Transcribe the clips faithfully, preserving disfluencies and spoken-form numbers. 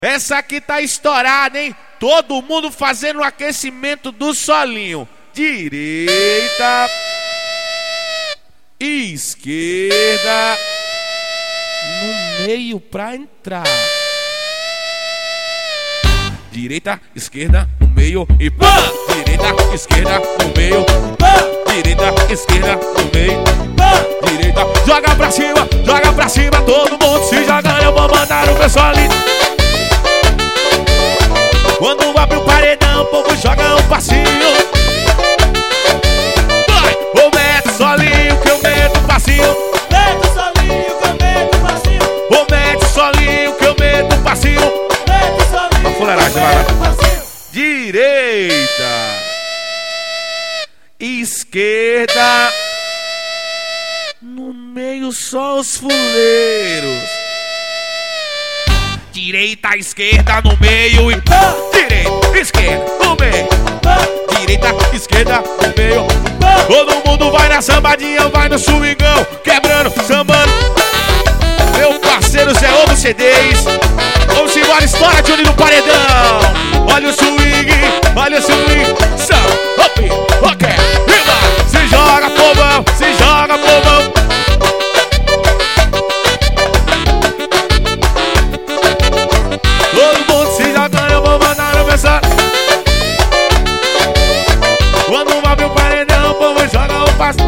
Essa aqui tá estourada, hein? Todo mundo fazendo o aquecimento do solinho. Direita, esquerda, no meio pra entrar. Direita, esquerda, no meio e pá! Direita, esquerda, no meio, pá! Direita, esquerda, no meio, pá! Direita, joga pra cima, joga pra cima, todo mundo se jogando, eu vou mandar o pessoal ali. Quando abre o paredão, o povo joga um passinho. Vai! Ou mete o solinho que eu meto o passinho. Mete o solinho que eu meto o passinho. Ou mete o solinho que eu meto o passinho. Mete o solinho a fuleiragem, que eu meto o passinho. Direita, esquerda, no meio só os fuleiros. Direita, esquerda, no meio e pá! Direita, esquerda, no meio, pá! Direita, esquerda, no meio, pá! Todo mundo vai na sambadinha, vai no swingão, quebrando, sambando. Meu parceiro Zé Ovo C Ds. Vamos embora, história de Johnny no paredão. Olha o swing, olha o swing. Samba, hop, ok, rima. Se joga, povão, se joga, povão. Todo mundo se jogando, eu vou mandar no mensagem. Quando vai meu paredão, o povo joga o passo.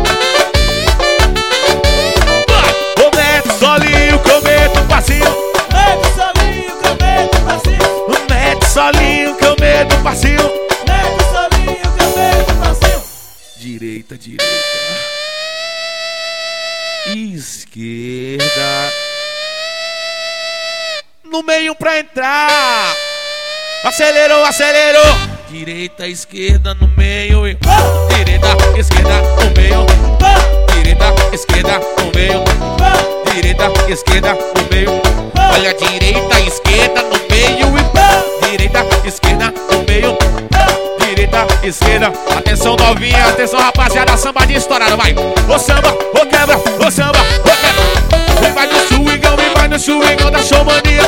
Vai, ô mete solinho que eu meto o passinho. Mete o solinho que eu meto o passinho. Mete solinho que eu meto o passinho. Mete o solinho que eu meto o passinho. Direita, direita, esquerda, no meio pra entrar. Acelerou, acelerou. Direita, esquerda, no meio e Ah! direita, esquerda, no meio. Ah! Direita, esquerda, no meio. Ah! Direita, esquerda, no meio. Ah! Olha, direita, esquerda, no meio e Ah! direita, esquerda, no meio. Ah! Direita, esquerda, atenção novinha, atenção rapaziada, sambadinha estourada, vai. Ô samba, ô quebra, ô samba, ô quebra. Vem vai no swingão, vem vai no swingão da showmania.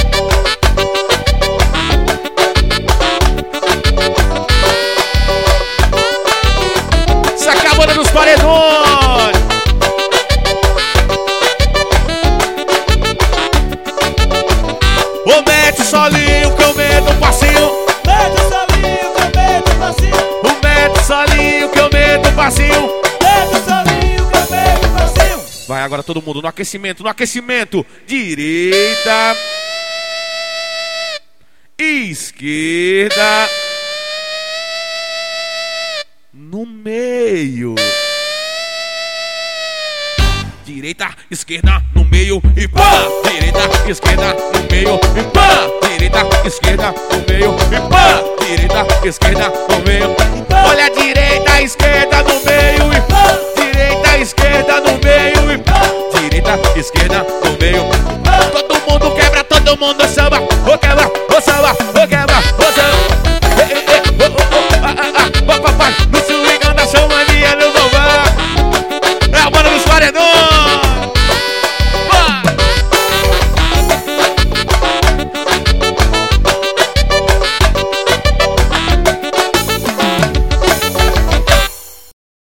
Saca a banda dos paredões. Ô mete o solinho que eu meto o passinho. Mete o solinho que eu meto o passinho. O mete o solinho que eu meto o passinho. Mete o solinho que eu meto o passinho. Vai agora todo mundo no aquecimento, no aquecimento. Direita, esquerda, no meio. Direita, esquerda, no meio e pá! Direita, esquerda, no meio e pá! Direita, esquerda, no meio e pá! Direita, esquerda, no meio. Olha a direita, esquerda, no meio e pá! Direita, esquerda, no meio e pá! Direita, esquerda, no meio. Todo mundo quebra, todo mundo sai.